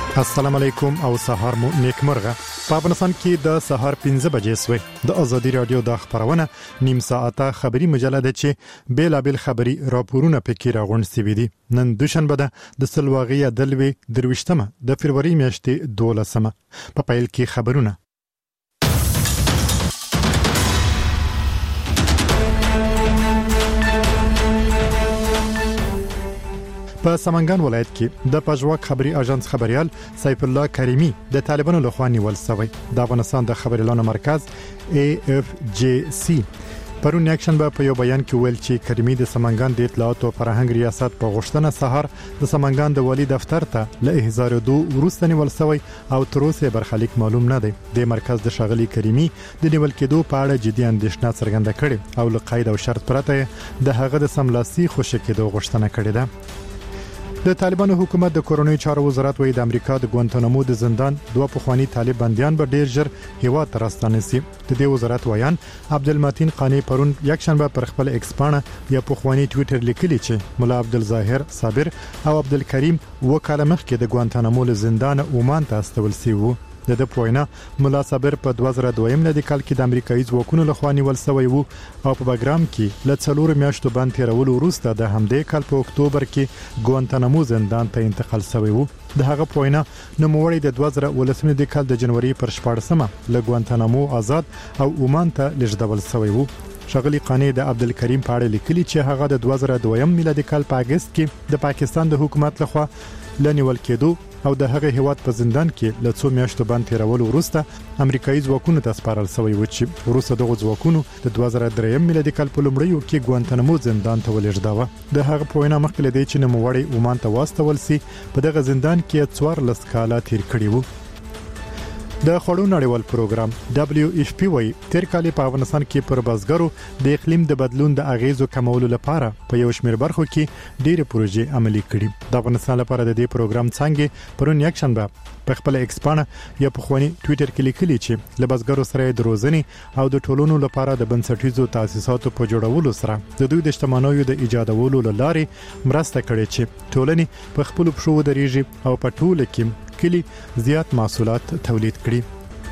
السلام علیکم او سهار مو نیکمرغه. په افغانستان کې د سهار 15 بجې سوې د ازادي رادیو د خبرونه نیم ساعته خبری مجله ده چې بیلابل خبری راپورونه پکې راغونډ سوي دي. نن دوشنبه ده د سلواغې دلوي درويشتمه د فروری میاشتې 12مه. په پیل کې خبرونه. په سمنګان ولایت کې د پژواک خبري اژانس خبريال سیف الله کریمی د طالبانو لخوا نیول شوی. د افغانستان د خبريالانو مرکز AFJC پرون اکشن په یو بیان کې ویل چې کریمی د سمنګان د اطلاعات او فرهنګ ریاست په غوښتنه سهار د سمنګان د والی دفتر ته له 1002 ورسته نیول شوی او تر اوسه برخلیک معلوم نه دی. د مرکز د شاغلي کریمی د نیول کېدو په اړه جدي اندېښنه څرګنده کړې او له قید او شرط پرته د هغه د سملاسي خوشی کېدو غوښتنه کړې ده. د طالبانو حکومت د کورونی چارو وزارت وایي د امریکا د ګوانتانامو د زندان دوه پخوانی طالب بنديان به ډیر ژر هیواد ته راستانه شي. د دې وزارت وایان عبدالمتین قانی پرون یکشنبه پر خپل ایکس پاڼه یا پخوانی ټوئیټر لیکلی چې مولا عبدالظاهر صابر او عبدالکریم وکاله مخکې د ګوانتانامو له زندان عمان ته استول شي وو. د پوینا مولا صابر په 2002 ملي کال کې د امریکایي ځواکونو لخوا نیول شوی وو او په بګرام کې ل 4 میاشتو باندې تیرولو وروسته د همدې کال په اکتوبر کې ګوانتانامو زندان ته انتقال شوی وو. د هغه پوینا نوموړی د 2018 کال د جنوري پر 14مه له ګوانتانامو آزاد او عمان ته لږدول شوی وو. شغلی قانی د عبدالکریم په اړه لیکلی چې هغه د 2002 میلادي کال په اگست کې د پاکستان د حکومت لخوا لنیول کېدو او د هغه هیواد په زندان کې ل 2 میاشتو باندې تیرولو وروسته امریکایي ځواکونو ته سپارل شوی و چې وروسته دغه ځواکونو د 2003 میلادي کال په لومړیو کې ګوانتانامو زندان ته ولېږداوه. د هغه په وینا مخکې لدی چې نوموړی عمان ته واستول سي په دغه زندان کې 14 کاله تیر کړی وو. د خړو نړیوال پروګرام WFP وایي تیر کال په افغانستان کې پر بازګرو د اقلیم د بدلون د اغیزو کمولو لپاره په یو شمېر برخو کې ډېر پروژې عملي کړي. د افغانستان لپاره د دې پروګرام څنګه پرون یکشنبه په خپل ایکس پاڼه یا په خواني ټوئیټر کې لیکلي چې له بازګرو سره د روزنې او د ټولونو لپاره د بنسټیزو تاسیساتو په جوړولو سره د دوی د اجتماعي د ایجادولو لارې مرسته کړې چې ټولنې په خپل پښو درېږي او په ټوله کې کلی زیات محصولات تولید کړي.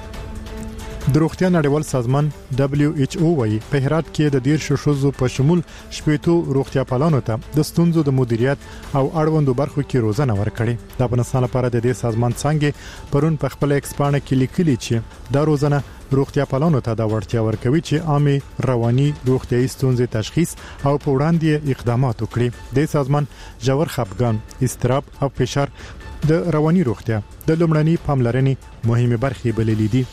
د روغتیا نړیوال سازمان WHO وايي په هرات کې د 10 شوزو په شمول شپېتو روغتیا پالانو ته د ستونزو د مدیریت او اړوندو برخو کې روزنه ورکړي. د افغانستان لپاره د دې سازمان څنګه پرون په خپل ایکس پاڼه کې لیکلي چې دا روزنه روغتیا پالانو ته د وړتیا ورکوي چې عامه رواني روغتيایي ستونزې تشخیص او په وړاندې اقدامات وکړي. د سازمان ژور خپګان، اضطراب او فشار د رواني روغتیا د لومړني پاملرنې مهمه برخې بللې دي.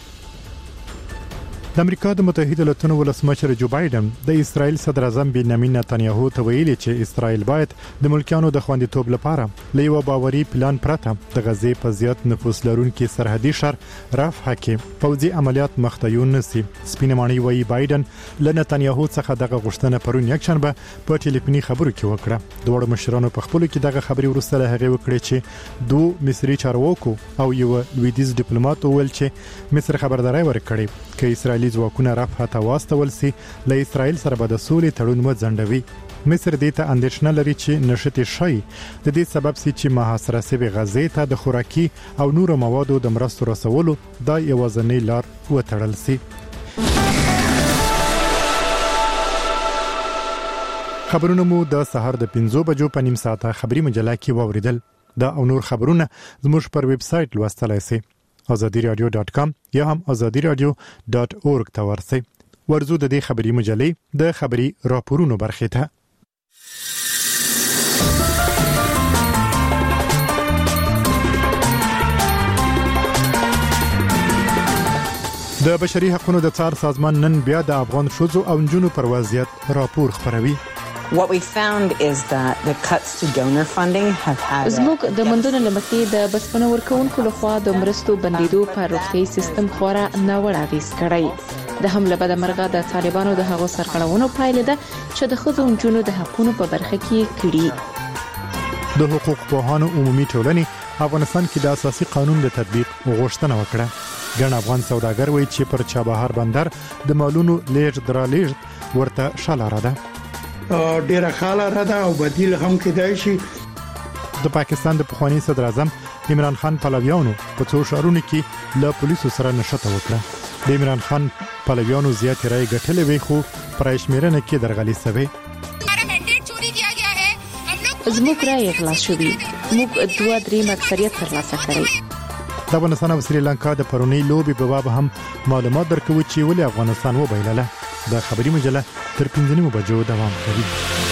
د امریکا د متحده ایالاتو ولسمشر جو بایدن د اسرائیل صدر اعظم بنیامین نتنیاهو ته ویلي چې اسرائیل باید د ملکیانو د خوندیتوب لپاره له یو باوري پلان پرته د غزې په زیات نفوس لرونکي سرحدي شهر رفح کې فوزي عملیات مخته نشي. سپینه مانی وایي بایدن له نتنیاهو څخه دغه غوښتنه پرون یکشنبه په ټلیفوني خبرو کې وکړه. دوه مشرانو په خپل کې دغه خبري ورسره هغه وکړي چې دوه مصري چارواکو او یو لویدیز ډیپلوماټ ویل چې مصر خبرداري ورکړي چې اسرائیل ځواکونه رفح ته واستول سي له اسرائیل سره به د سولې تړون وځنډوي. مصر دې ته اندېښنه لري چې نشته شي د دې سبب سي چې محاصره شوی غزې ته د خوراکي او نورو موادو د مرستو رسولو د یوازنۍ لار وتړل سي. خبرونه مو د سهار د 5 بجو په نیم ساعته خبري مجله کې واوریدل. دا او نور خبرونه زموږ پر ویب سټ لوستلای شئ azadiradio.com یا هم azadiradio.org ته ورسئ. ورزو د دې خبري مجلې د خبري راپورونو برخه ته. د بشري حقوقو د څار سازمان نن بیا د افغان ښځو او نجونو پر وضعیت راپور خپروي. What we found is that the cuts to donor funding have had زموږ د مندونو لمخې د بسپنه ورکوونکو لخوا د مرستو بندیدو پر روغتي سیستم خورا ناوړه اغیز کړی. د حمله بد مرغه د طالبانو د هغو سرغړونو پایله ده چې د ښځو او نجونو د حقوقو په برخه کې کړي. د حقوق پوهانو عمومي ټولنې افغانستان کې د اساسي قانون د تطبیق غوښتنه وکړه. ګڼ افغان سوداګر وایي چې پر چابهار بندر د مالونو لیږد درالېږد ورته شالاره ده. ډیره خاله را ده او بدیل هم کېدای شي. د پاکستان د پخوانی صدر اعظم عمران خان پلویانو په څو شهرونو کې له پولیسو سره نشته وکړه. د عمران خان پلویانو زیات رای ګټلې وي خو پرایشمیرنه کې درغلي سوي. زموږ رای اغلاس شوی. موږ 2-3 اکثریت ترلاسه کړی. د افغانستان او سریلانکا د پرونی لوبي په باب هم معلومات درکوي چې ولې افغانستان وبایلله. د خبري مجله تر 5 بجو دوام کوي.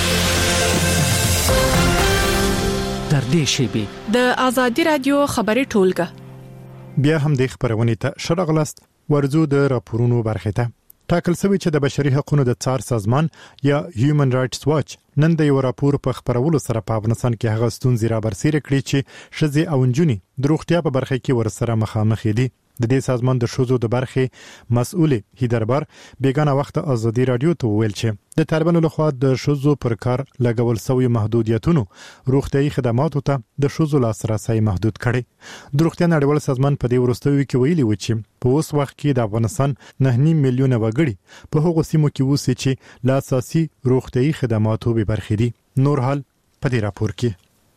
تر دې شیبه د ازادي رادیو خبري ټولګه بیا هم د خبرونه ته شرغلست ورزو د راپورونو برخه ته ټاکل شوی چې د بشري حقوقو د څار سازمان یا هیومن رائټس واچ نن د یو راپور په خبرولو سره په افغانستان کې هغه ستونزې را برسېره کړې چې شذې او نجونې د روغتیا په برخه کې ورسره مخامخ دي. د دې سازمان د شوزو د برخه مسؤل هیدربار بیگانه وخت ازادي رادیو ته ویل چې د طالبانو لخوا د شوزو پر کار لګول شوی محدودیتونو روغتيایي خدماتو ته د شوزو لاسرسي محدود کړي. د روغتیا نړیوال سازمان په دې ورستوي کې ویلي و چې په اوس وخت کې د افغانستان 9 میلیونه وګړي په هغو سیمو کې وسی چې لا اساسي روغتيایي خدماتو به برخې دي. نور حال په دې راپور کې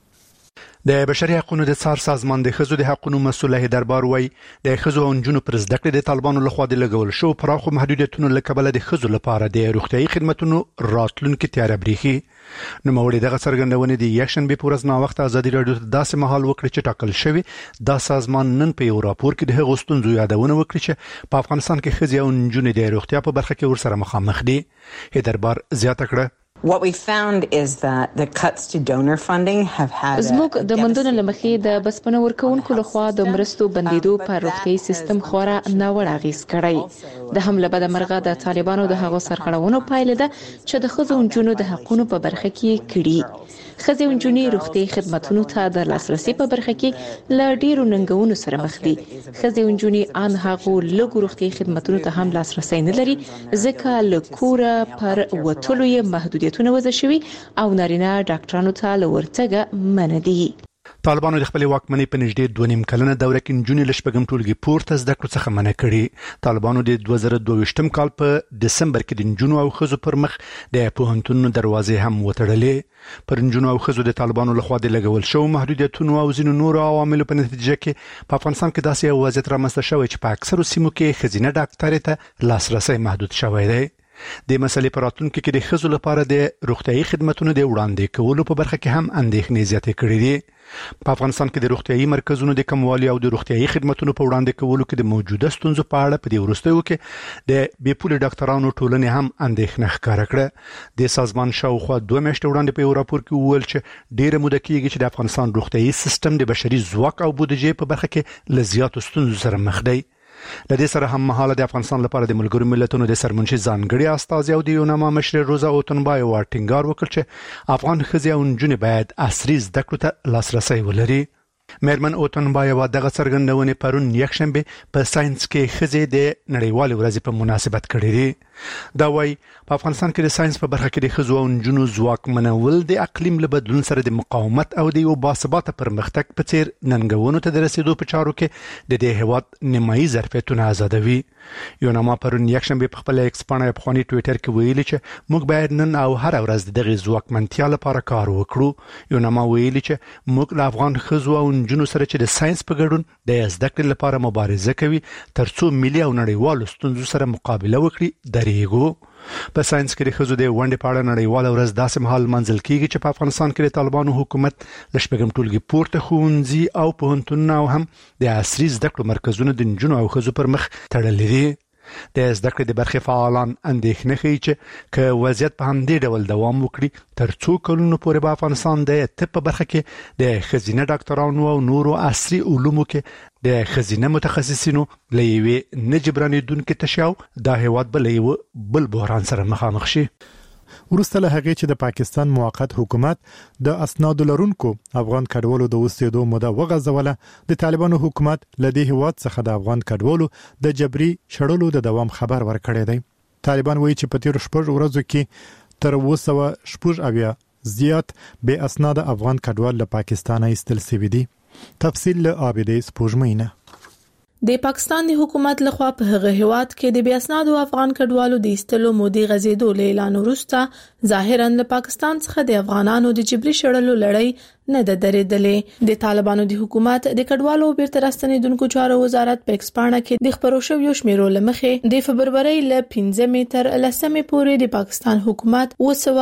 د بشري حقوقو د څار سازمان د خزو د حقوقو مسؤل هیدربار وای د خزو او نجونو پر زده کړې د طالبانو لخوا د لګول شو پراخو محدودیتونو لکبل د خزو لپاره د روغتيایي خدماتو راتلونکو تیار بریخي. نو مولوی دغه څرګندونه د یکشنبه په ورځ نا وخت ازادي رادیو ته داسې مهال وکړي چې ټاکل شوی دا سازمان نن په یو راپور کې د هغو ستونزو یادونه وکړي چې په افغانستان کې خزي او نجونې د روغتیا په برخه کې ورسره مخامخ دي. هیدربار زیاته کړه What we found is that the cuts to donor funding have had زموږ د مندونو لمخې د بسپنه ورکوونکو لخوا د مرستو بندیدو پر روغتي سیستم خورا ناوړه اغیز کړی. د حمله بد مرغه د طالبانو د هغو سرغړونو پایله ده چې د خزو انجونو د حقوقو په برخه کې کړي. خزو انجونی روغتي خدماتونو ته د لاسرسي په برخه کې ل ډیرو ننګونو سره مخ دي. خزو انجونی ان هغو لږ روغتي خدماتونو ته هم لاسرسي نه لري ځکه له کوره پر وټلو یې محدودیتونه وضع شوي او نارینه ډاکټرانو ته لورتګه مندي. طالبانو د خپل واکمنۍ په نږدې 2.5 کلنه دوره کې نجونې لشپږم ټولګي پورته زده کړو څخه منع کړي. طالبانو د 2022م کال په دسمبر کې د نجونو او ښځو پر مخ د پوهنتون دروازې هم وتړلې. پر نجونو او ښځو د طالبانو لخوا د لګول شو محدودیتونو او ځینو نورو عواملو په نتیجه کې په افغانستان کې داسې یو وضعیت رامنځته شوی چې په اکثرو سیمو کې ښځینه ډاکټرۍ ته لاسرسي محدود شوی دی. د مسلې پر راتلونکو کې د ښځو لپاره د روغتيایي خدماتو د وړاندې کولو په برخه کې هم اندېښنې زیاتې کړې دي. په افغانستان کې د روغتيایي مرکزونو د کموالي او د روغتيایي خدماتو په وړاندې کولو کې د موجوده ستونزو په اړه په دې وروستیو کې د بیپول ډاکټرانو ټولنې هم اندېښنه ښکاره کړه. د سازمان شاوخوا 2 میاشتې وړاندې په یو راپور کې وویل چې ډیره موده کېږي چې د افغانستان روغتيایي سیستم د بشري ځواک او بودیجې په برخه کې لزیاتو ستونزو سره مخ دی. لدې سره هم مهاله د افغانستان لپاره د ملګرو ملتونو د سرمنشي ځانګړي استازي او د یوناما مشر روزا اوتنبای ټینګار وکړ چې افغان ښځې او نجونې باید عصري زده کړو ته لاسرسي ولري. مېرمن اوتنبای دغه څرګندونه پرون یکشنبه په ساينس کې ښځې د نړیوال ورځې په مناسبت کړې دي. دا وایي په افغانستان کې د ساينس په برخه کې د ښځو او نجونو ځواکمنول د اقلیم له بدلون سره د مقاومت او د یو باثباته پرمختګ په څیر ننګونو ته د رسیدو په چارو کې د دې هیواد نیمایي ظرفیتونه آزادوي. یوناما پرون یکشنبه په خپل ایکس باندې په خوني ټوئیټر کې ویلي چې موږ باید نن او هر ورځ دغه ځواکمنتیا لپاره کار وکړو. یوناما ویلي چې موږ له افغان ښځو او نجونو سره چې د ساينس په ګډون د زده کړې لپاره مبارزه کوي ترڅو ملي او نړیوالو ستونزو سره مقابله وکړي درېږو. په ساينس کې د ښځو د ونډې په اړه نړیواله ورځ داسې مهال منځل کیږي چې په افغانستان کې د طالبانو حکومت لشپږم ټولګي پورته ښوونځي او پوهنتونونه او هم د عصري زده کړو مرکزونه د نجونو او ښځو پر مخ تړلي دي. د زده کړې د برخې فعالان اندېښنه کوي چې که وضعیت په همدې ډول دوام وکړي تر څو کلونو پورې به افغانستان د طب په برخه کې د ښځینه ډاکټرانو او نورو عصري علومو کې د ښځینه متخصصینو له یوې نه جبرانېدونکې تشیاو دا هیواد به له یو بل بحران سره مخامخ شي. ورسته له هغه چې د پاکستان موقت حکومت د اسناد لرونکو افغان کډوالو د اوسېدو موده وغځوله، د طالبانو حکومت له دې هیواد څخه د افغان کډوالو د جبري شړلو د دوام خبر ورکړی دی. طالبان وایي چې په تیر 6 ورځو کې تر 280 زیات به اسناد افغان کډوال له پاکستان ایستل شوي دي. تفصیل له عابدې سپوږمینه. د پاکستان د حکومت لخوا په هغه هیواد کې د بیا اسنادو افغان کډوالو د ایستلو مودي غزیدو اعلان وروسته ظاهرا له پاکستان څخه د افغانانو د جبري شړلو لړۍ نه د درېدلې. د طالبانو د حکومت د کډوالو بیرته راستنیدونکو چارو وزارت په ایکسپانه کې د خبرو شویو شمیرو لمخې د فبرवरी ل 15 تر 10 پورې د پاکستان حکومت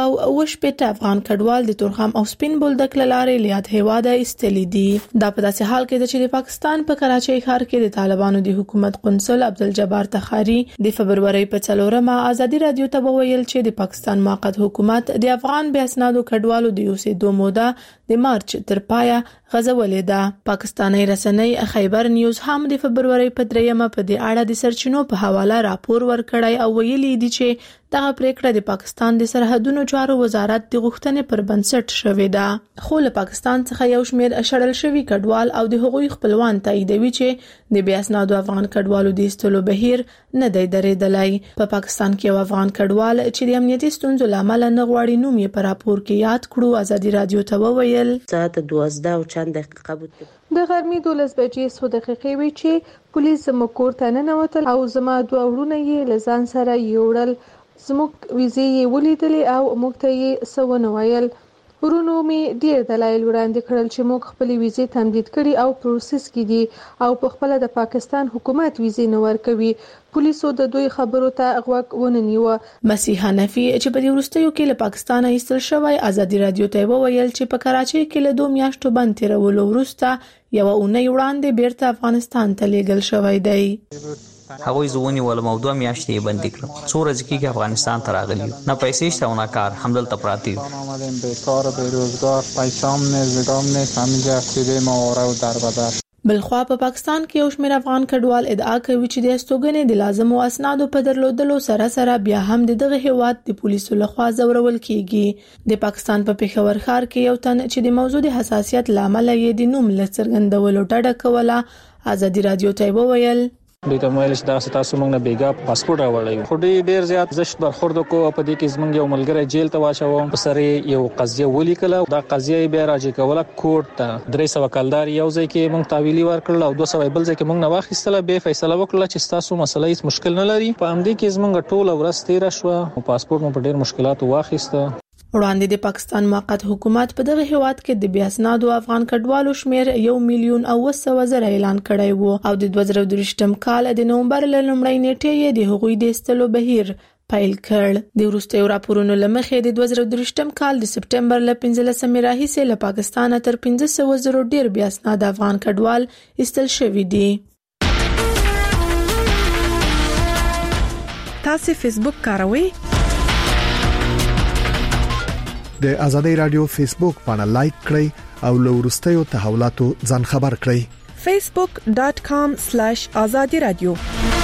280 افغان کډوال د تورخم او سپین بولدک لارې لیاد هواده استلې دي. دا په داسې حال کې چې د پاکستان په کراچۍ ښار کې د طالبانو د حکومت قنصل عبدالجبار تخاری د فبرवरी په 4 ازادي رادیو ته ویل چې د پاکستان موقت حکومت د افغان بیا اسنادو کډوالو د اوسېدو موده د مارچ تر پایا غځولې ده. پاکستاني رسنۍ خیبر نیوز هم د فبرवरी په 3 په دې اړه د سرچینو په حواله راپور ورکړی او ویلي دی چې دغه پریکړه د پاکستان د سرحدونو چارو وزارت د غوښتنې پر بنسټ شوې ده. خو له پاکستان څخه یو شمېر شړل شوی کډوال او د هغوی خپلوان تاییدوي چې د بیا اسنادو افغان کډوالو د استلو بهیر نه دی درېدلی. په پاکستان کې یو افغان کډوال چې د امنیتي ستونزو لامل نه غواړي نوم یې په راپور کې یاد کړو ازادي رادیو ته وویل ساعت 12 او چند دقیقه بود. د غرمې 12 بجې سو دقیقې وی چې پولیس زموږ کور ته ننوتل او زما دوه ورونه یې لزان سره یوړل. زموږ ویزې یې ولیدلې او موږ ته یې سونه ویل. ورونو می ډیر دلایل وړاندې کړل چې موږ خپل ویزې تمدید کړي او پروسس کې دي او په خپل د پاکستان حکومت ویزې نه ورکوي. پولیسو د دوی خبرو ته غوږ وننیوه. مسیح حنفي چې په دې وروستیو کې له پاکستان ایستل شوی ازادي رادیو ته وویل چې په کراچۍ کې له 2 میاشتو بند تیرولو وروسته یو اونۍ وړاندې بیرته افغانستان ته لیږل شوی دی. هغوی زونی ولم او 2 میاشتې بندي کړم. څو ورځې کې افغانستان ته راغلی نه پیسې شته او نه کار همدلته پراتی آمدیم بیکار و بیروزگار پیسام نه زگام نه همینجا سیده ما اورا و در بدر. بلخوا په پاکستان کې یو شمېر افغان کډوال ادعا کوي چې د استوګنې د لازمو اسنادو په درلودلو سره بیا هم دغه هیواد د پولیسو لخوا زورول کیږي. د پاکستان په پېښور ښار کې یو تن چې د موضوع د حساسیت لامل یې د نوم لڅرګندولو ډډه کوله ازادي رادیو ته وویل دوی ته ویل چې دا تاسو موږ نه بیګا پاسپورت راوړی خو ډیر زیات زشت برخورد کو په دې کې زمونږ یو ملګری جیل ته واچو په سره یو قضیه ولیکله. دا قضیه بیا راځي کوله کوټ ته 300 کلدار یو ځای کې موږ تعویلی ورکړل او 200 بل ځای کې موږ نه واخیستله. به فیصله وکړه چې تاسو مسله هیڅ مشکل نه لري. په همدې کې زمونږ ټول ورځ تیر شو او پاسپورت مو په ډیر مشکلات واخیسته. وړاندې د پاکستان موقت حکومت په دغه هیواد کې د بیا اسنادو افغان کډوالو شمیر 1,900,000 اعلان کړی وو او د 2023م کال د نومبر ل لومړۍ نیټې یې د هغوی د استلو بهیر پیل کړ. د وروستیو راپورونو لمخې د 2023م کال د سپټمبر ل 15 راهیسې له پاکستان تر 500,000 ډیر بیا اسناد افغان کډوال استل شوی دي. تاسو فیسبوک کاروئ؟ د ازادي رادیو فیسبوک باندې لایک کړئ او له وروستیو تحولاتو ځان خبر کړئ. facebook.com/azadi radio.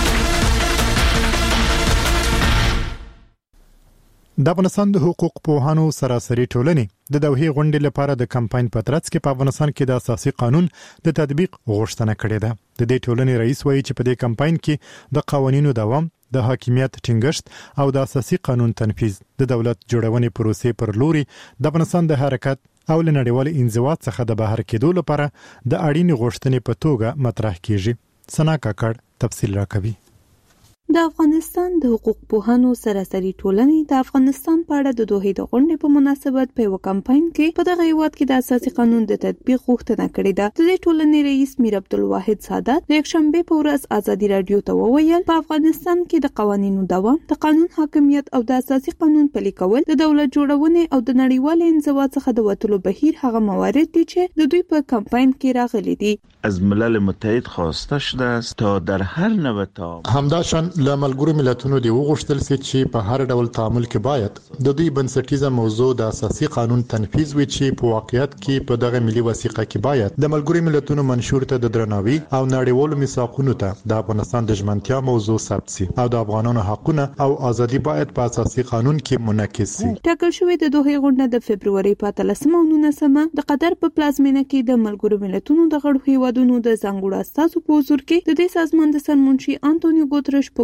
د افغانستان د حقوق پوهانو سراسري ټولنې د دوحې غونډې لپاره د کمپاین په ترڅ کې په افغانستان کې د اساسي قانون د تطبیق غوښتنه کړې ده. د دې ټولنې رئیس وایي چې په دې کمپاین کې د قوانینو دوام، د حاکمیت ټینګښت او د اساسي قانون تنفيذ د دولت جوړونې پروسې پر لوري د افغانستان د حرکت او لنړیوال انزوا څخه د بهر کېدو لپاره د اړین غوښتنې په توګه مطرح کیږي. سنا کاکړ تفصیل راکوي. د افغانستان د حقوق پوهانو سراسري ټولنې د افغانستان په اړه د دوحې د غونډې په مناسبت په یو کمپاین کې په دغه هیواد کې د اساسي قانون د تطبیق غوښتنه کړې ده. د دې ټولنې رئیس میر عبدالواحد سادات د یکشنبه په ورځ ازادي رادیو ته وویل په افغانستان کې د قوانینو دوام، د قانون حاکمیت او د اساسي قانون پلي کول د دولت جوړونې او د نړیوال انزوا څخه د وټلو بهیر هغه موارد دي چې د دوی په کمپاین کې راغلي دي. از ملل متحد خواسته شده است تا در هر نوع تعامل همداشان له ملګرو ملتونو دی وغوښتل چې په هر ډول تعامل کې باید د دوی بنسټیزه موضوع د اساسي قانون تنفيذ وي چې په واقعیت کې په دغه ملي وثیقه کې باید د ملګرو ملتونو منشور ته د درناوي او نړیوالو میثاقونو ته د افغانستان د ژمنتیا موضوع ثبت شي او د افغانانو حقونه او ازادي باید په اساسي قانون کې منعکس شي. ټاکل شوی د دوحې غونډه د فبرवरी په 13 او 19 د قطر په پلازمینه کې د ملګرو ملتونو د غړو هیوادونو د ځانګړو اساسو په حضور کې د دې سازمان د سرمنشي انټونیو ګوترش په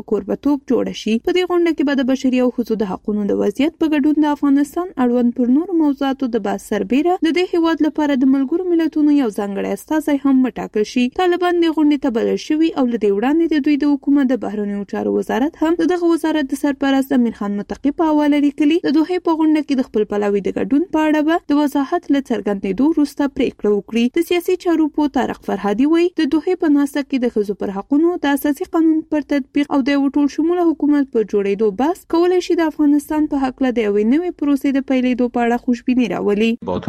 په کوربتوب جوړ شي. په دې غونډه کې به د بشري او ښځو د حقوقو د وضعیت په ګډون د افغانستان اړوند پر نورو موضوعاتو د بحث سربېره د دې هیواد لپاره د ملګرو ملتونو یو ځانګړی استازی هم وټاکل شي. طالبان د غونډې ته بلل شوي او له دې وړاندې د دوی د حکومت د بهرنیو چارو وزارت هم دغه وزارت د سرپرست امیر خان متقی په حواله لیکلي د دوحې په غونډه کې د خپل پلاوي د ګډون په اړه به د وضاحت له څرګندېدو وروسته پریکړه وکړي. د سیاسي چارو په طارق فرهادي وایي د دوحې په ناسته کې د ښځو پر حقوقو د اساسي قانون پر تطبیق او د ټول شموله حکومت په جوړېدو بحث کولای شي د افغانستان په حق له د یوې نوې پروسې د پیلېدو په اړه خوشبیني راولي.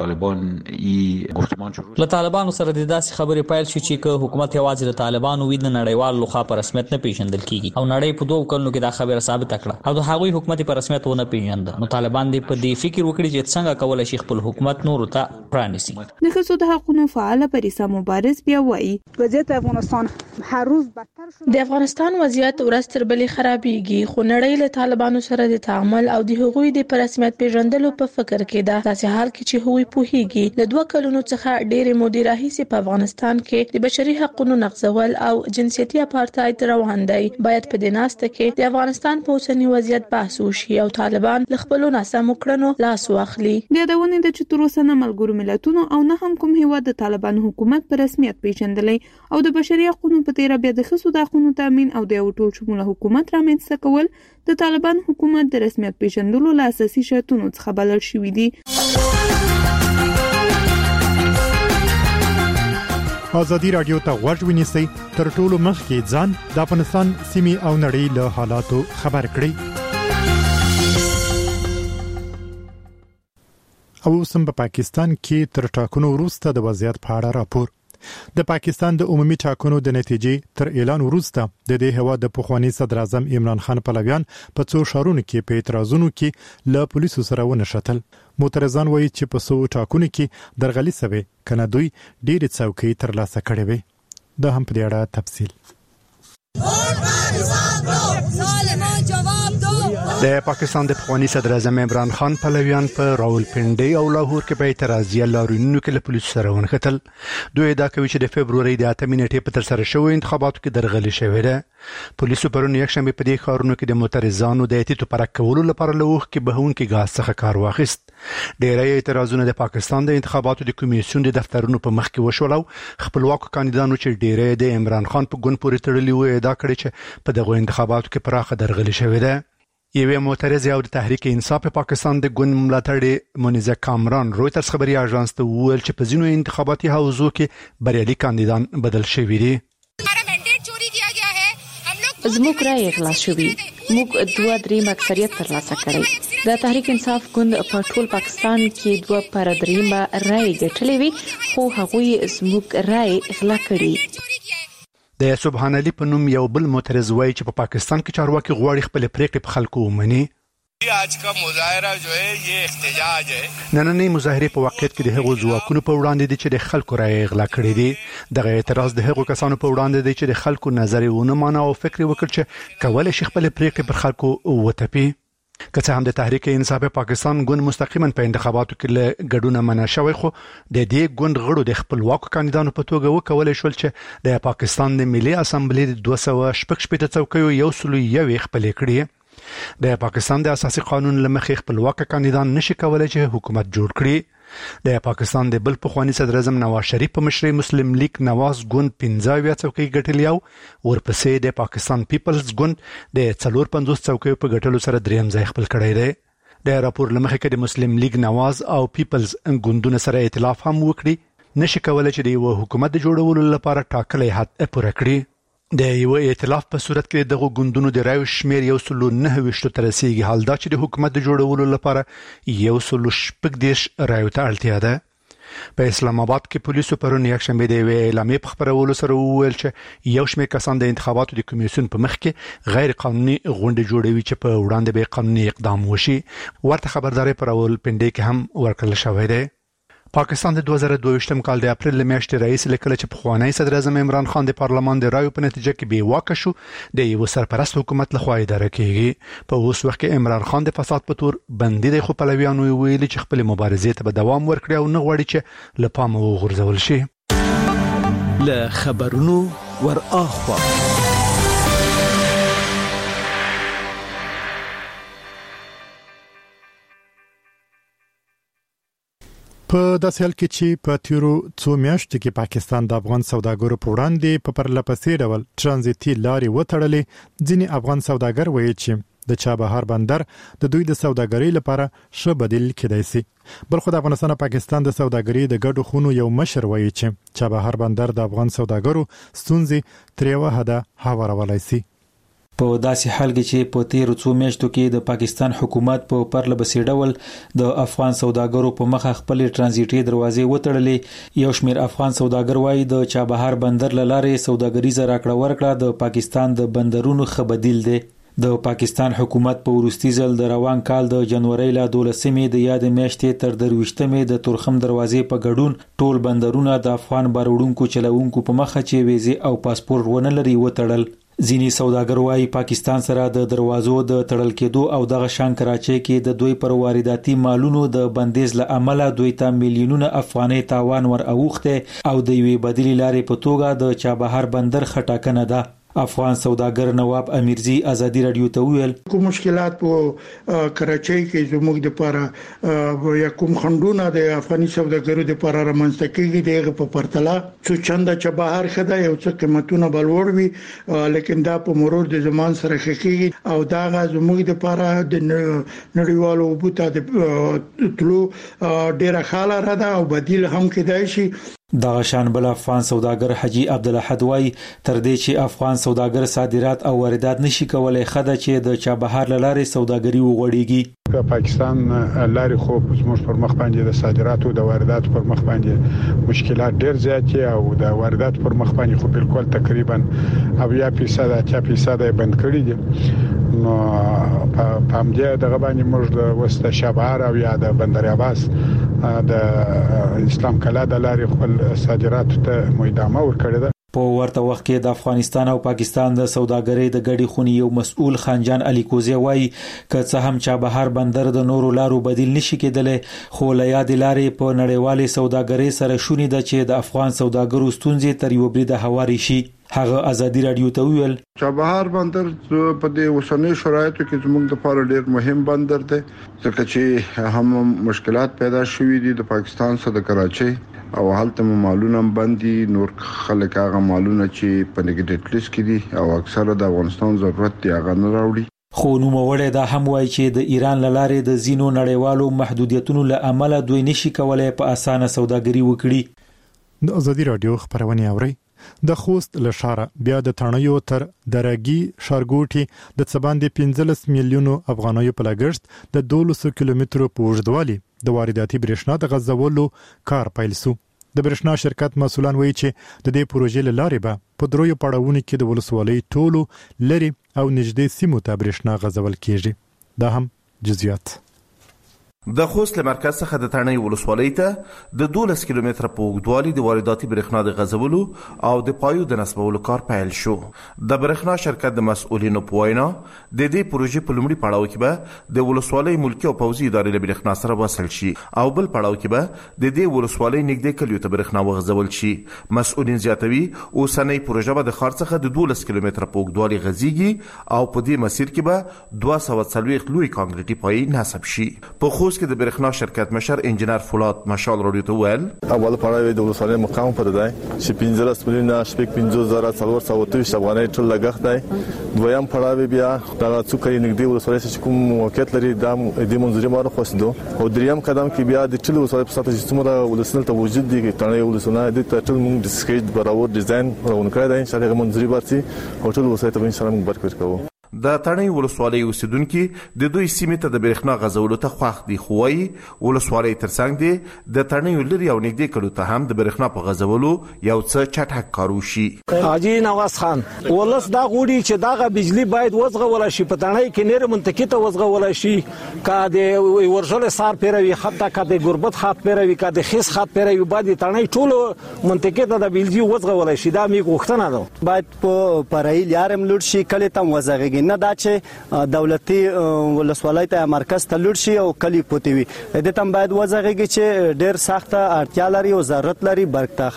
له طالبانو سره د داسې خبرې پیل شو چې حکومت یوازې د طالبانو وی د نړیوال لخوا په رسمیت نه پیژندل کیږي او نړۍ په 2 کلونو کې دا خبره ثابت کړه او د هغوی حکومت په رسمیت ونه پیژند. نو طالبان دې په دې فکر وکړي چې څنګه کولای شي خپل حکومت نور ته پرانیسي. د ښځو د حقوقو فعال پریسا مبارز بیا وایي وضعیت افغانستان هر روز بدتر شو. د افغانستان وضعیت ورځ تر بلې خرابېږي خو نړۍ له طالبانو سره د تعامل او د هغوی د رسمیت پیژندلو په فکر کې ده. داسې حال کې چې هغوی پوهیږي له 2 کلونو څخه ډېرې مودې راهیسې په افغانستان کې د بشري حقوقو نقضول او جنسیتي اپارټاید روان دی. باید په دې ناسته کې د افغانستان په اوسنی وضعیت بحث وشي او طالبان له خپل ناسمو کړنو لاس واخلي. د یادونې د چې تر اوسه نه ملګرو ملتونو او نه هم کوم هیواد د طالبان حکومت په رسمیت پیژندلی او د بشري حقوقو په تیر بیا د ښځو د حقوقو تامین او د ټول شموله حکومت رامنځته کول د طالبان حکومت د رسمیت پیژندلو له اساسي شرطونو څخه بلل شوی دي. ازادي رادیو ته غوږ ونیسئ تر ټولو مخکې ځان د افغانستان سیمې او نړۍ له حالاتو خبر کړئ. او سم په پاکستان کې تر ټاکنو وروسته د وضعیت په اړه راپور. د پاکستان د عمومي ټاکنو د نتیجې تر اعلان وروسته د دې هوا د پخوانی صدر اعظم عمران خان پلویان په څو شهرونو کې په اعتراضونو کې له پولیسو سره ونښتل. معترضان وایي چې په څو ټاکنو کې درغلي سوي کنه دوی ډېر څوکۍ ترلاسه کړې وي. دا هم په دې اړه تفصیل. د پاکستان د پخوانی صدر اعظم عمران خان پلویان په راولپنډي او لاهور کې په اعتراضي لارونو کې له پولیسو سره ونښتل. دوی دا کوي چې د فبرवरी د 8 نیټې په تر سره شوی انتخاباتو کې درغلي شوې ده. پولیسو پرون یک شنبه په دې ښارونو کې د معترضانو د اعتراض پر کولو لپاره له وخت کې بهونکي غاز څخه کار واخیست. ډېری اعتراضونه د پاکستان د انتخاباتو د کمیسیون د دفترونو په مخ کې وشول او خپلواک کاندیدانو چې ډېری د عمران خان په ګوند پورې تړلي وو ادعا کړې چې په دغه انتخاباتو کې پراخه درغلي شوې ده. یوه معترض او د تحریک انصاف پاکستان د ګوند ملاتړی مونیزه کامران رويټرز خبري اژانس ته وویل چې په ځینو انتخاباتي حوزو کې بریالي کاندیدان بدل شوي دي. زموږ رائے غلا شوی موږ 2-3 اکثریت ترلاسه کړی. د تحریک انصاف ګوند په ټول پاکستان کې 2/3 رائے ګټلې وي خو هغوی زموږ رائے غلا کړی. د سبحان علي په نوم یو بل معترض وایي چې په پاکستان کې چارواکي غواړي خپل پریکړې په خلکو ومني. आज का मुजाहरा जो है ये احتجاج है. نننې مظاهره په واقعیت کې د هغو ځواکونو په وړاندې دي چې د خلکو رائے غلا کړې دي. دغه اعتراض د هغو کسانو په وړاندې دی چې د خلکو نظر ونه مانه او فکر وکړ چې کولای شي خپل پریکړې پر خلکو وتپي. که څه هم د تحریک انصاف پاکستان ګوند مستقیما په انتخاباتو کې له ګډون منع شوی خو د دې ګوند غړو د خپلواک کاندیدانو په توګه وکولای شول چې د پاکستان د ملي اسامبلې 216 څوکیو یو سلو یو خپل کړي. د پاکستان د اساسي قانون لمخې خپلواک کاندیدان نشي کولای چې حکومت جوړ کړي. د پاکستان د بل پخوانی صدر اعظم نواز شریف په مشرۍ مسلم لیگ نواز ګوند 15 څوکۍ ګټلې او ورپسې د پاکستان پیپلز ګوند د 450 څوکۍ په ګټلو سره دریم ځای خپل کړی دی. د راپور لمخې کې د مسلم لیگ نواز او پیپلز ګوندونو سره ائتلاف هم وکړي نشي کولای چې د یو حکومت جوړولو لپاره ټاکلې حد پوره کړي. د یو ائتلاف په صورت کې دغه ګوندونو د رایو شمیر 109 تر رسیدي حال دا چې د حکومت جوړولو لپاره 116 رایو ته اړتیا ده. په اسلام آباد کې پولیسو پرون یک شنبه د اعلامیې په خبرولو سره وویل چې یو شمېر کسان د انتخاباتو د کمیسیون په مخ کې غیر قانوني غونډې جوړوي چې په وړاندې به قانوني اقدام وشي. ورته خبرداري پر راولپنډي کې هم ورکړل شوې ده. پاکستان د 2022 کال د اپریل میاشتې رئیس لیکل چې پخوانی صدر اعظم عمران خان د پارلمان د رایو په نتیجه کې بې واکه شو د یو سرپرست حکومت لخوا اداره کیږي. په اوس وخت کې عمران خان د فساد په تور بندي د خو پلویانو ویلي چې خپل مبارزې ته به دوام ورکړي او نه غواړي چې له پامه وغورځول شي. له خبرونو ور اخوا په داسې حال کې چې په تیرو څو میاشتو کې پاکستان د افغان سوداګرو په وړاندې په پرلپسې ډول ترانزیتي لارې وتړلې، ځینې افغان سوداګر وایي چې د چابهار بندر د دوی د سوداګرۍ لپاره ښه بدیل کېدای شي. بلخو د افغانستان او پاکستان د سوداګرۍ د ګډو خونو یو مشر وایي چې چابهار بندر د افغان سوداګرو ستونزې تر یوه حده هوارولای شي. په داسې حال کې چې په تیرو څو میاشتو کې د پاکستان حکومت په پرلپسې ډول د افغان سوداګرو په مخه خپل ترانزیتي دروازې وتړلې، یو شمېر افغان سوداګر وایي د چابهار بندر لاره سوداګریزه راکړه ورکړه د پاکستان د بندرونو ښه بدیل دی. د پاکستان حکومت په وروستي ځل د روان کال د جنوري له 12مې د یاد میاشتې تر 23مې د تورخم دروازې په ګډون ټول بندرونه د افغان باروړونکو چلوونکو په مخه چې ویزه او پاسپورت ونه لري وتړل. ځینې سوداګر وایي پاکستان سره د دروازو د تړل کېدو او دغه شان کراچۍ کې د دوی پر وارداتي مالونو د بندیز له امله دوی ته میلیونونه افغانۍ تاوان ور اوخته او د یوې بدیل لارې په توګه د چابهار بندر خټاکنه ده. افغان سوداګر نواب امیرزی ازادي رادیو ته ویل کوم مشکلات په کراچۍ کې زموږ د لپاره یا کوم خندونه د افغاني سوداګرو د لپاره رامنځته کیږي دغه په پرتله څو چنده چابهار خدای یو څه قیمتونه بلور وي، لیکن دا په مرور د زمان سره خکېږي او دا زموږ د لپاره د نړیوالو بوته د تلو ډیره خاله را ده او بدیل هم کېدای شي. دغه شان بل افغان سوداګر حجی عبدالاحد وای تر دې چې افغان سوداګر صادرات او واردات نشي کولای خدای چې د چابهار لارې سوداګري وغوړيږي. پاکستان لارې خو زموږ پر مخ باندې د صادراتو او د وارداتو پر مخ باندې مشکلات ډېر زیات دي او د وارداتو پر مخ باندې خو بالکل تقریبا 80% بند کړی دي. نو په همدې دغه باندې موږ د وسته شابهار او یا د بندر عباس د اسلام کلا د لارې خپل صادراتو ته مدامه ورکړه ده. په ورته وخت کې د افغانستان او پاکستان د سوداګرۍ د ګډي خونی یو مسؤل خانجان علي کوزی وایي که څه هم چابهار بندر د نورو لارو بدیل نشي کېدلی، خو له یادې لارې په نړیوالې سوداګرۍ سره شونې ده چې د افغان سوداګرو ستونزې تر یو بریده هواري شي. هغه ازادي رادیو ته ویل چابهار بندر په دې اوسنۍ شرایطو کې زموږ لپاره ډېر مهم بندر دی ځکه چې هم مشکلات پیدا شوې دي د پاکستان سره د کراچۍ او هلته مالونه باندې نور خلک هغه مالونه چې په نیګیټیو لیست کې دي او اکثره د افغانستان ضرورت دی هغه نه راوړي. خو نوموړی دا هم وایي چې د ایران لارې د زینو نړیوالو محدودیتونو له امله دوی نشي کولای په اسانه سوداګري وکړي. د ازادي رادیو خبرونه اوري. د خوست لشاره بیا د تڼیو تر درګي شارګوټي د څباندې 15 میلیونو افغانیو په لګښت د 200 کیلومترو په اوږدوالي د وارداتي برېښنا د غځولو کار پیل شو. د برېښنا شرکت مسؤلان وایي چې د دې پروژې له لارې به په دروي پړاوونو کې د ولسوالۍ ټولو لري او نږدې سیمو ته برېښنا غځول کیږي. دا هم جزئیات. د خوست له مرکز څخه د تڼۍ ولسوالۍ ته د 12 کیلومتره په اوږدوالي د وارداتي برېښنا د غځولو او د پایو د نصبولو کار پیل شو. د برېښنا شرکت د مسؤلینو په وینا د دې پروژې په لومړي پړاو کې به د ولسوالۍ ملکي او پوځي ادارې له برېښنا سره وصل شي او بل پړاو کې به د دې ولسوالۍ نږدې کلیو ته برېښنا وغځول شي. مسؤلین زیاتوي اوسنۍ پروژه به د ښار څخه د 12 کیلومتره په اوږدوالي غځيږي او په دې مسیر کې به 240 لوی کانکریټي پای نصب شي. په خوست کې د برېښنا شرکت مشر انجنیر فولاد مشال رادیو ته ویل اول پړاو د ولسوالۍ مقام پر دی چې 15 میلیونه 15,423 افغانۍ ټول لګښت دی. دویم پړاو بیا د څوکۍ نږدې ولسوالۍ چې کوم موقعیت لري د منځري مار خوستو او دریم قدم کې بیا د ټول ولسوالۍ په سطح چې څومره ولسمل ته وجود دي تڼۍ ولسمل د ټول موږ د سکیج برابر ډیزاین ورونکړی دی ان شاء الله منځري بارسي او ټول ولسوالۍ ته ان شاء الله موږ برکت کوو. د تڼۍ ولسوالۍ اوسیدونکو د دوی سیمې ته د برېښنا غځولو ته خوښ دي، خو وايي ولسوالۍ ترڅنګ دي د تڼۍ لري او نږدې کلو ته هم د برېښنا په غځولو یو څه چټک کار وشي. حاجی نواز خان ولس دا غوړي چې داغه بجلی باید وزغول شي په تڼۍ کې نیر منطقې ته وزغول شي کا د ورژل سار پیروي حتی کا د غربت خاط پیروي کا د خیس خاط پیروي باید تڼۍ ټول منطقې ته د بجلی وزغول شي. دا می غوښتنه ده باید په پرایل یارم لوټ شي کله تم وزغږي نه دا چې دولتي ولسوالۍ ته مرکز ته لوټ شي او کلی پوتوي د تم باید وزغږي چې ډېر سخت اړتیا لري او ضرورت لري برکته خلک.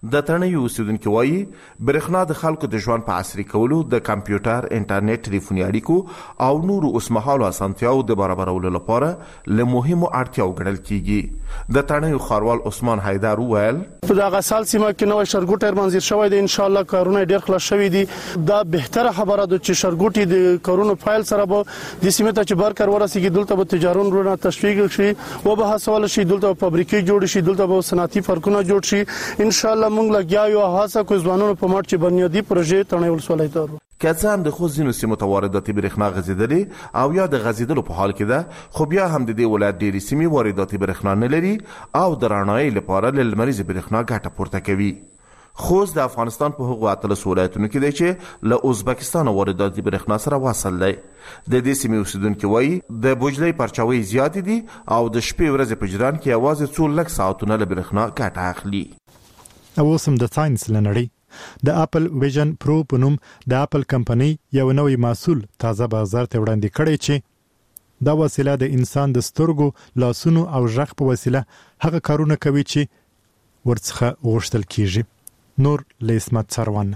د تړنې اوسیدونکو وایي برېښنا د خلکو د ژوند په عصري کولو د کمپیوټر، انټرنیټ، ټلیفوني اړیکو او نورو اوسمهالو اسانتیاو د برابرولو لپاره له مهمو اړتیاو ګڼل کیږي. د تړنې خاروال عثمان حیدر وویل په دغه سال سیمه کې نوې شرګوټ منځیر شوی دی، ان شاء الله کارونه ډیر خلاص شوي دي. دا بهتره خبره ده چې شرګوټي د کارونو فایل سره به د سیمه ته چې بار کار ورسیږي، دلته به تجارون رونه تشویق شي او به حاصل شي، دلته فابریکې جوړ شي، دلته به صنعتي پارکونه جوړ شي. ان شاء الله موږ لګیا یو هڅه کوو ځوانانو په مټ چې بنیادی پروژې تړنې ولسوالۍ ته کڅان د خو ځینو سیمو ته وارداتي برېښنا غځېدلې او یا د غځېدلو په حال کې ده، خو بیا هم د دې ولایت ډېرې سیمې وارداتي برېښنا نه لري او د رڼایي لپاره له لمریزې برېښنا ګټه پورته کوي. خوست د افغانستان په هغو 13 ولایتونو کې دی چې له ازبکستان وارداتي برېښنا سره وصل دی. د دې سیمې اوسیدونکي وایي د بوجلۍ پرچاوۍ زیاتې دي او د شپې ورځې په جریان کې یوازې څو لږ ساعتونه له برېښنا ګټه اخلي. او اوس هم د ساينس لنړۍ د اپل ویژن پرو په نوم د اپل کمپنۍ یو نوې محصول تازه بازار ته وړاندې کړی چې دا وسیله د انسان د سترګو، لاسونو او ژغ په وسیله هغه کارونه کوي چې ورڅخه غوښتل کیږي. نور لیسمت سروان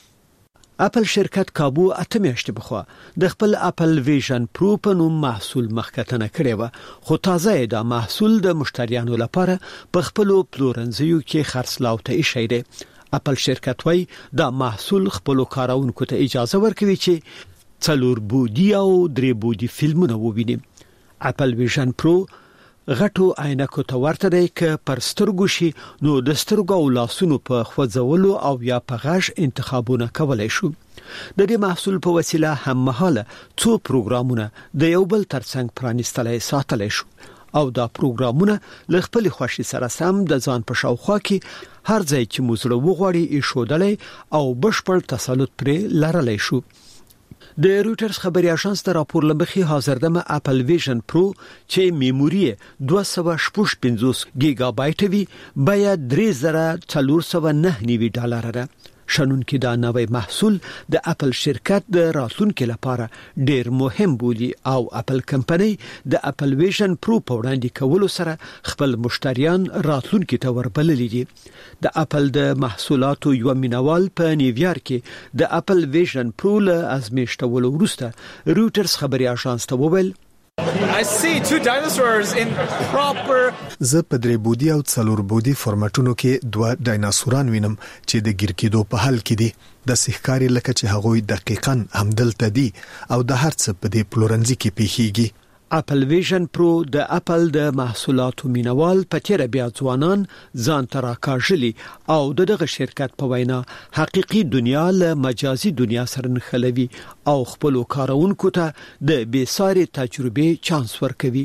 اپل شرکت کابو 8 میاشتې بخوا د خپل اپل ویژن پرو په نوم محصول مخکتنه کړی و، خو تازه دا محصول د مشتریانو لپاره په خپل پلورنځیو کې خرڅلاو ته ایښی دی. اپل شرکت وای دا محصول خپل کارونکو ته اجازه ورکوي چې 4 بودی او 3 بودی فلمونه وویني. اپل ویژن پرو غټو عینکو ته ورته دی چې پر سترګو شي، نو د سترګو او لاسونو په خوځولو او یا په غږ انتخابونه کولای شو. د دې محصول په وسیله هم مهاله څو پروګرامونه د یو بل ترڅنګ پرانیستلای ساتلای شو او دا پروګرامونه له خپل خوښي سره سم د ځان په شاوخوا کې هر ځای چې موزړه وغوړي ایښودلای او بشپړ تسلط پرې لرلای شو. د رويټرز خبري اژانس ته راپور لمخې حاضر دمه اپل ویژن پرو چې میموري 255 گیگا بایټ وی بیا $3409 ده. شنن کې دا نوې محصول د اپل شرکت د راتلونکو لپاره ډیر مهم بولي او اپل کمپنۍ د اپل ویژن پرو په وړاندې کولو سره خپل مشتریان راتلونکو ته وربللي دي. د اپل د محصولاتو یو مینوال په نیویارک کې د اپل ویژن پرو له ازمیښتولو وروسته رويټرز خبري اژانس ته وویل I see 2 dinosaurs in proper زه په 3 بودی او 4 بودی فارمټونو کې 2 ډایناسوران وینم چې د ګیر کېدو په حال کې دي. د سحکاري لکه چې هغوی دقیقاً همدلته دي او د هر څه په دې پلورنځي کې پیخيږي. اپل ویژن پرو د اپل د محصولاتو مینوال په تیر بیا ځوانان ځان تراکاژلي او دغه شرکت په وینا حقيقي دنیا له مجازي دنیا سره نښلوي او خپل کارونکو ته د بیساري تجربه چانس ورکوي.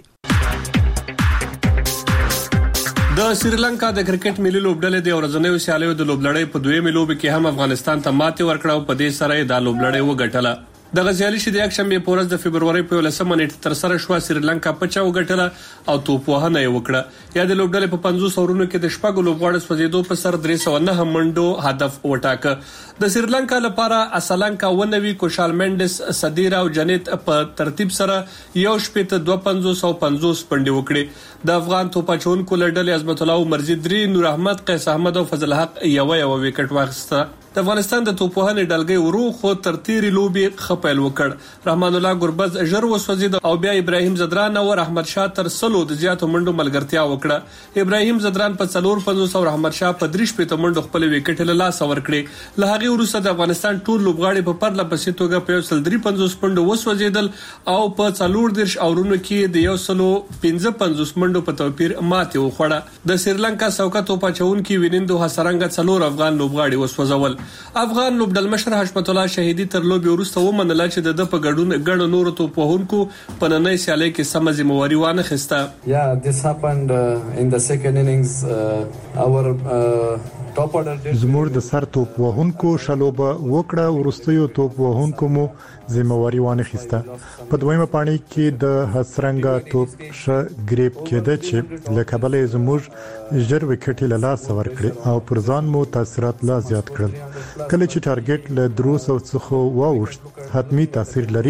د سریلانکا د کرکټ ملي لوبډلې د ورځنیو سیالیو د لوبلړۍ په دویمه لوب کې هم افغانستان ته ماتې ورکړه او په دې سره د لوبلړۍ وګټله. د غزيالي چې د یکشنبه په ورځ د فبرवरी په 11 نیټه تر سره شو سریلانکا په چا وګټله او توپوهنه یې وکړه. یا د لوبډلې په 50 اورونو کې د شپږ لوبغاړو سوځیدو په سر 309 منډو هدف وټاکه. د سریلانکا لپاره اسلانکا ونوي کوشال منډس صدیرا او جنیت په ترتیب سره یو شپته 2550 پنډي وکړي. د افغان توپاچونکو لړډلې عظمت الله مرزي دري، نور احمد، قیس احمد او فضل حق یو وکټ واخیسته. د افغانستان د توپوهنې ډلګي ورو خو ترتیری لوبي خپل وکړ. رحمان الله ګربز ژر وسوځید او بیا ابراهیم زدران او احمد شاه تر سلو د زیاتو منډو ملګرتیا وکړه. ابراهیم زدران په 450 او احمد شاه په 3 منډو خپل وکټ له لاس ورکړي. له هغه وروسته د افغانستان ټول لوبغاړي په پرله پسې توګه په 153 منډو وسوځیدل او په 4 اورونو کې د 155 منډو په توپیر ماته وخوړه. د سریلانکا سوکا توپاچونکو وینندو حسرنګ 4 افغان لوبغاړي وسوځول. افغان لوبډل مشر حشمت الله شهیدی تر لوبي وروسته ومنل چې د په ګډون نور توپوهونکو په نننۍ سیالۍ کې سم ذمہواری وانه خسته. this happened in the second innings our top order زموږ د سر توپوهونکو شلوبه وکړه ورستیو توپوهونکو مو ذمہواری وانه خسته. په دویمه پانی کې د حسرنګ توپ ش ګریپ کېده چې له کابل زموږ ژر وکټ له لاس ورکړي او پر ځان مو تاثیرات لا زیات کړل. کله چې ټارګټ له 300 څخه واوښت حتمی تاثیر لري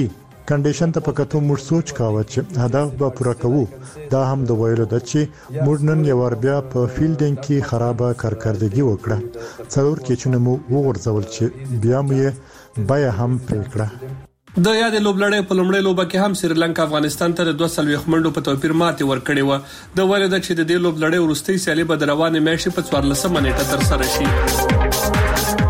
کنډیشن ته پکاتو موږ سوچ کاوه چې هدف به پوره کوو دا هم د ویلو د چې موږ نن یو بیا په فیلډینګ کې خرابه کارکړدګي وکړه څلور کېچونه مو وګرځول چې بیا مې بیا هم پریکړه د یاد لوبلړۍ په لومړۍ لوبه کې هم سریلانکا افغانستان ته 240 منډو په توپیر ماتې ورکړې و د ویل د چې د دې لوبلړۍ وروستۍ سیالي به د روانې میاشتې په 14 نیټه تر سره شي